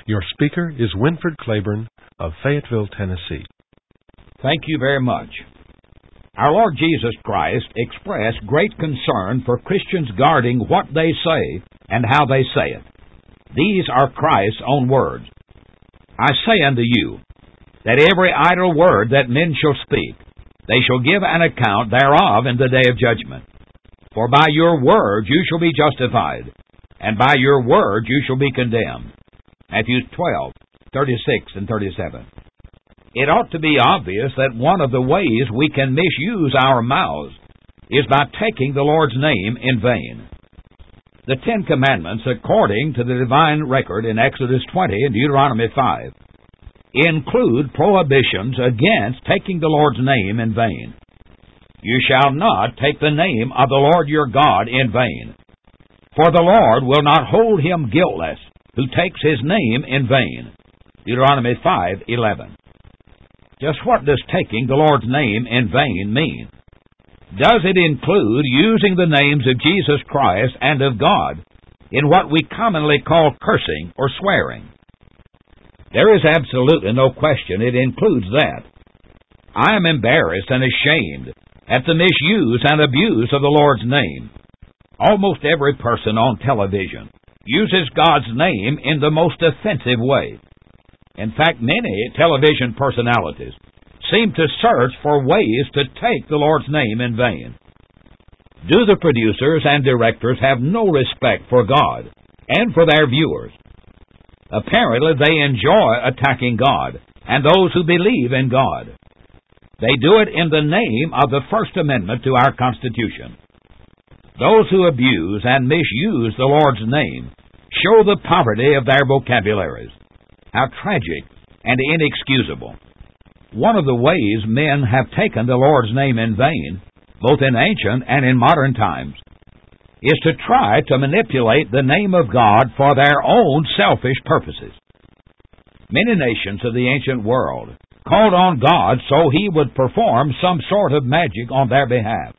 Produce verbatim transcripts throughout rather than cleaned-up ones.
Your speaker is Winford Claiborne of Fayetteville, Tennessee. Thank you very much. Our Lord Jesus Christ expressed great concern for Christians guarding what they say and how they say it. These are Christ's own words. I say unto you, that every idle word that men shall speak, they shall give an account thereof in the day of judgment. For by your words you shall be justified, and by your words you shall be condemned. Matthew twelve, thirty-six and thirty-seven. It ought to be obvious that one of the ways we can misuse our mouths is by taking the Lord's name in vain. The Ten Commandments, according to the divine record in Exodus twenty and Deuteronomy five, include prohibitions against taking the Lord's name in vain. You shall not take the name of the Lord your God in vain, for the Lord will not hold him guiltless who takes his name in vain. Deuteronomy five eleven. Just what does taking the Lord's name in vain mean? Does it include using the names of Jesus Christ and of God in what we commonly call cursing or swearing? There is absolutely no question it includes that. I am embarrassed and ashamed at the misuse and abuse of the Lord's name. Almost every person on television uses God's name in the most offensive way. In fact, many television personalities seem to search for ways to take the Lord's name in vain. Do the producers and directors have no respect for God and for their viewers? Apparently, they enjoy attacking God and those who believe in God. They do it in the name of the First Amendment to our Constitution. Those who abuse and misuse the Lord's name show the poverty of their vocabularies. How tragic and inexcusable. One of the ways men have taken the Lord's name in vain, both in ancient and in modern times, is to try to manipulate the name of God for their own selfish purposes. Many nations of the ancient world called on God so he would perform some sort of magic on their behalf.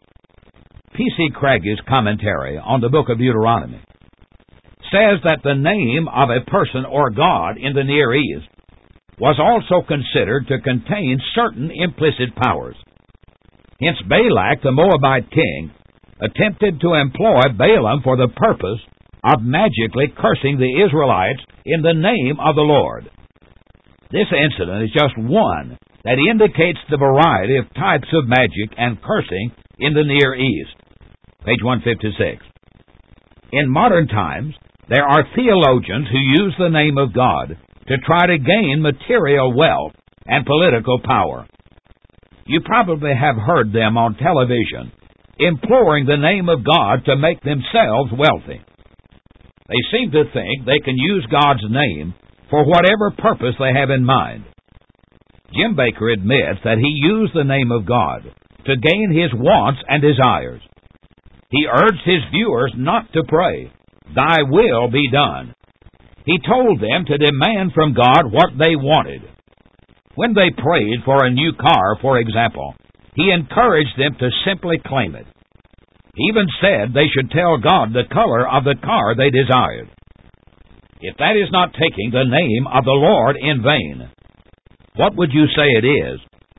P C Craig's commentary on the book of Deuteronomy says that the name of a person or god in the Near East was also considered to contain certain implicit powers. Hence Balak, the Moabite king, attempted to employ Balaam for the purpose of magically cursing the Israelites in the name of the Lord. This incident is just one that indicates the variety of types of magic and cursing in the Near East. Page one fifty-six. In modern times, there are theologians who use the name of God to try to gain material wealth and political power. You probably have heard them on television imploring the name of God to make themselves wealthy. They seem to think they can use God's name for whatever purpose they have in mind. Jim Baker admits that he used the name of God to gain his wants and desires. He urged his viewers not to pray, "Thy will be done." He told them to demand from God what they wanted. When they prayed for a new car, for example, he encouraged them to simply claim it. He even said they should tell God the color of the car they desired. If that is not taking the name of the Lord in vain, what would you say it is?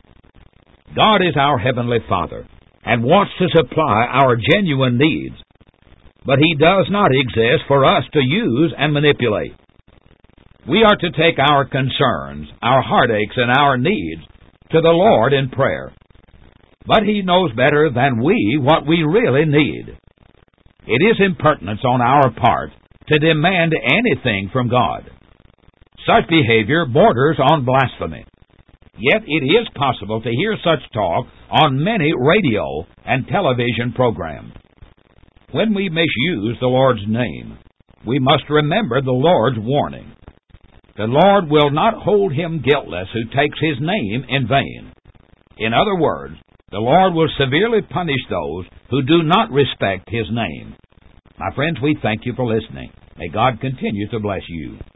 God is our Heavenly Father and wants to supply our genuine needs, but he does not exist for us to use and manipulate. We are to take our concerns, our heartaches, and our needs to the Lord in prayer. But he knows better than we what we really need. It is impertinence on our part to demand anything from God. Such behavior borders on blasphemy. Yet it is possible to hear such talk on many radio and television programs. When we misuse the Lord's name, we must remember the Lord's warning. The Lord will not hold him guiltless who takes his name in vain. In other words, the Lord will severely punish those who do not respect his name. My friends, we thank you for listening. May God continue to bless you.